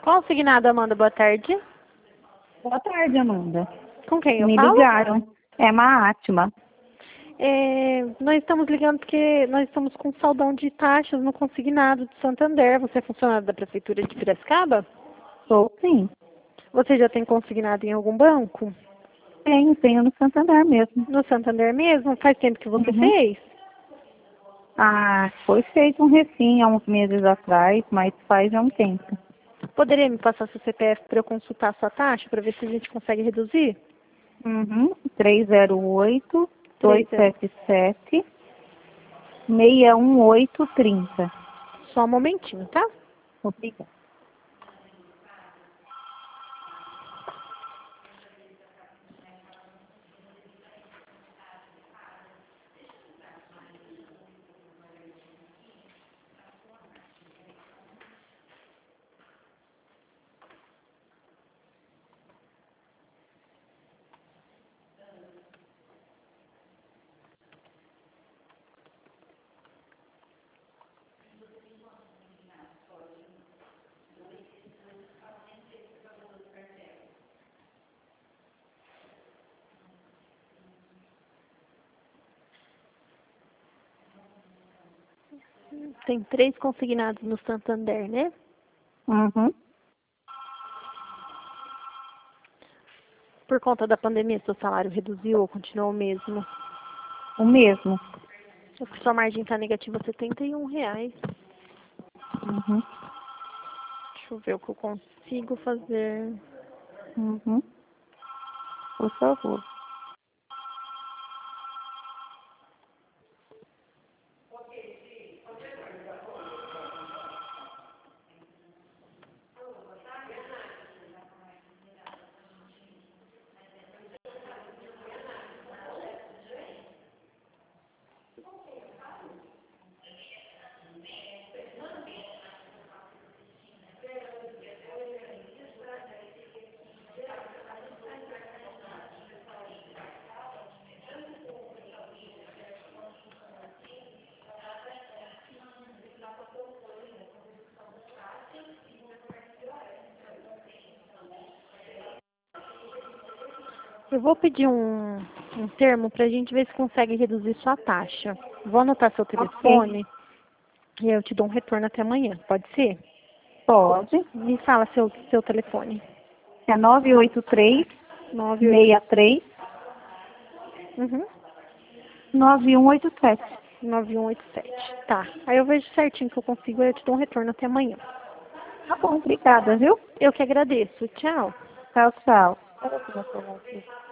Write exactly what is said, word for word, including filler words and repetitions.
Consignado, Amanda, boa tarde. Boa tarde, Amanda. Com quem eu Me falo? ligaram. É Mátima. É, nós estamos ligando porque nós estamos com saldão de taxas no consignado de Santander. Você é funcionário da Prefeitura de Piracicaba? Sou sim. Você já tem consignado em algum banco? Tenho, tenho no Santander mesmo. No Santander mesmo? Faz tempo que você Uhum. fez? Ah, foi feito um recém há uns meses atrás, mas faz já um tempo. Poderia me passar seu C P F para eu consultar a sua taxa, para ver se a gente consegue reduzir? Uhum. três zero oito, dois três zero. sete sete, seis um oito três zero. Só um momentinho, tá? Obrigada. Tem três consignados no Santander, né? Uhum. Por conta da pandemia, seu salário reduziu ou continuou o mesmo? O mesmo. Sua margem está negativa setenta e um reais. Uhum. Deixa eu ver o que eu consigo fazer. Uhum. Por favor. Eu vou pedir um, um termo para a gente ver se consegue reduzir sua taxa. Vou anotar seu telefone e eu te dou um retorno até amanhã. Pode ser? Pode. Me fala seu, seu telefone. É nove oito três, nove oito. seis três, Uhum. nove um oito sete. nove um oito sete. Tá. Aí eu vejo certinho que eu consigo e eu te dou um retorno até amanhã. Tá bom, obrigada, viu? Eu que agradeço. Tchau. Tchau, tchau.